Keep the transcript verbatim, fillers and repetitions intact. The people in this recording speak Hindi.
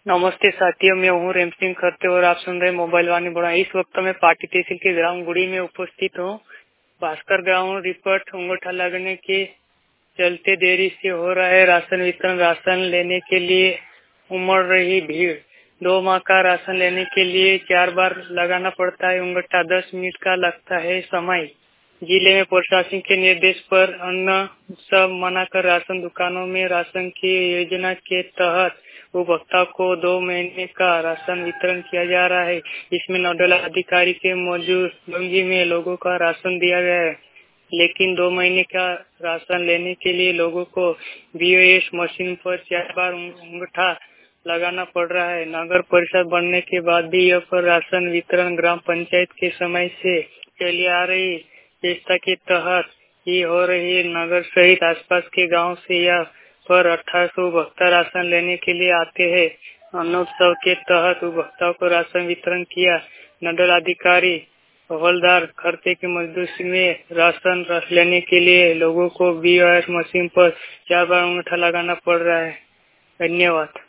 नमस्ते साथियों, मैं हूँ रेम सिंह खरते और आप सुन रहे मोबाइल वाणी बड़ा। इस वक्त मैं पार्टी तहसील के ग्राम गुड़ी में उपस्थित हूँ। भास्कर ग्राउंड रिपोर्ट अंगूठा लगने के चलते देरी से हो रहा है राशन वितरण। राशन लेने के लिए उमड़ रही भीड़। दो माह का राशन लेने के लिए चार बार लगाना पड़ता है अंगूठा। दस मिनट का लगता है समय। जिले में प्रशासन के निर्देश पर अन्न सब मना कर राशन दुकानों में राशन की योजना के तहत उपभोक्ता को दो महीने का राशन वितरण किया जा रहा है। इसमें नोडल अधिकारी के मौजूदगी में लोगों का राशन दिया गया है, लेकिन दो महीने का राशन लेने के लिए लोगों को बीओएस मशीन पर चार बार अंगूठा लगाना पड़ रहा है। नगर परिषद बनने के बाद भी यह पर राशन वितरण ग्राम पंचायत के समय से चली आ रही व्यवस्था के तहत ही हो रही है। नगर सहित आसपास के गांव से यह पर अठारह सौ उपभोक्ता राशन लेने के लिए आते हैं। अनोत्सव के तहत उपभोक्ताओं को राशन वितरण किया। नोडल अधिकारी हवलदार खर्चे की मजदूरी में राशन लेने के लिए लोगों को बीओएस मशीन पर चार बार अंगूठा लगाना पड़ रहा है। धन्यवाद।